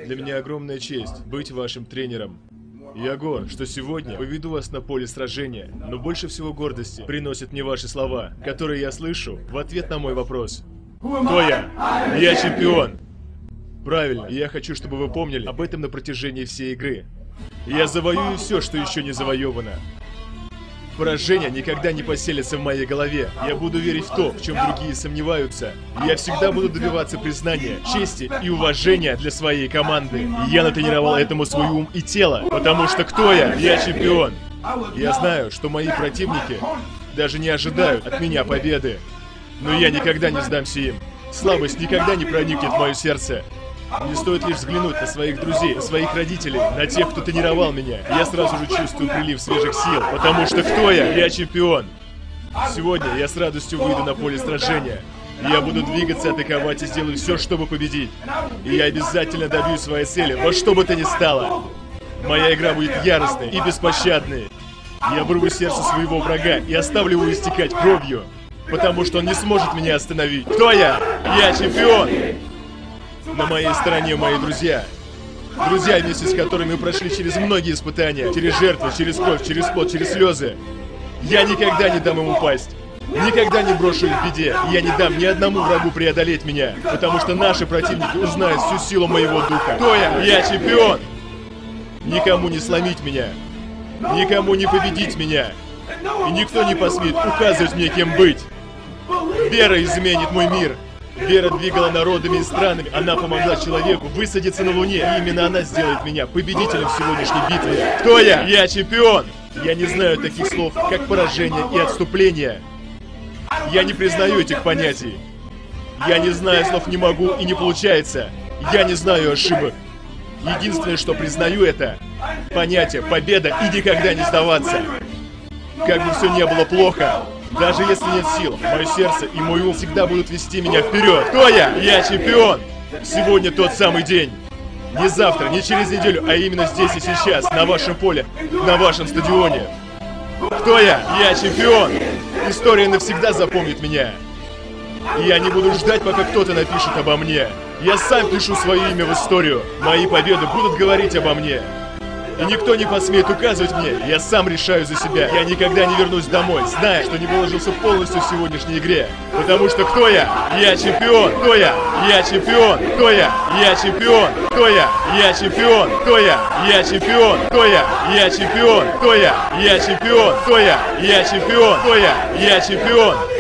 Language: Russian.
Для меня огромная честь быть вашим тренером. Я горд, что сегодня поведу вас на поле сражения, но больше всего гордости приносят мне ваши слова, которые я слышу в ответ на мой вопрос. Кто я? Я чемпион! Правильно, и я хочу, чтобы вы помнили об этом на протяжении всей игры. Я завоюю все, что еще не завоевано. Поражение никогда не поселится в моей голове. Я буду верить в то, в чем другие сомневаются. Я всегда буду добиваться признания, чести и уважения для своей команды. И я натренировал этому свой ум и тело, потому что кто я? Я чемпион. Я знаю, что мои противники даже не ожидают от меня победы. Но я никогда не сдамся им. Слабость никогда не проникнет в мое сердце. Мне стоит лишь взглянуть на своих друзей, на своих родителей, на тех, кто тренировал меня. Я сразу же чувствую прилив свежих сил, потому что кто я? Я чемпион. Сегодня я с радостью выйду на поле сражения. Я буду двигаться, атаковать и сделаю все, чтобы победить. И я обязательно добьюсь своей цели, во что бы то ни стало. Моя игра будет яростной и беспощадной. Я вырву сердце своего врага и оставлю его истекать кровью, потому что он не сможет меня остановить. Кто я? Я чемпион! На моей стороне мои друзья. Друзья, вместе с которыми мы прошли через многие испытания. Через жертвы, через кровь, через пот, через слезы. Я никогда не дам им упасть. Никогда не брошу их в беде. Я не дам ни одному врагу преодолеть меня. Потому что наши противники узнают всю силу моего духа. Кто я? Я чемпион! Никому не сломить меня. Никому не победить меня. И никто не посмеет указывать мне, кем быть. Вера изменит мой мир. Вера двигала народами и странами. Она помогла человеку высадиться на Луне. И именно она сделает меня победителем в сегодняшней битве. Кто я? Я чемпион! Я не знаю таких слов, как поражение и отступление. Я не признаю этих понятий. Я не знаю слов «не могу» и «не получается». Я не знаю ошибок. Единственное, что признаю, это понятие победа и никогда не сдаваться. Как бы все не было плохо, даже если нет сил, мое сердце и мой ум всегда будут вести меня вперед. Кто я? Я чемпион! Сегодня тот самый день. Не завтра, не через неделю, а именно здесь и сейчас, на вашем поле, на вашем стадионе. Кто я? Я чемпион! История навсегда запомнит меня. И я не буду ждать, пока кто-то напишет обо мне. Я сам пишу свое имя в историю. Мои победы будут говорить обо мне. И никто не посмеет указывать мне. Я сам решаю за себя. Я никогда не вернусь домой, зная, что не выложился полностью в сегодняшней игре. Потому что кто я? Я чемпион! Кто я? Я чемпион! Кто я? Я чемпион! Кто я? Я чемпион! Кто я? Я чемпион! Кто я? Я чемпион! Кто я? Я чемпион! Кто я? Я чемпион! Кто я? Я чемпион!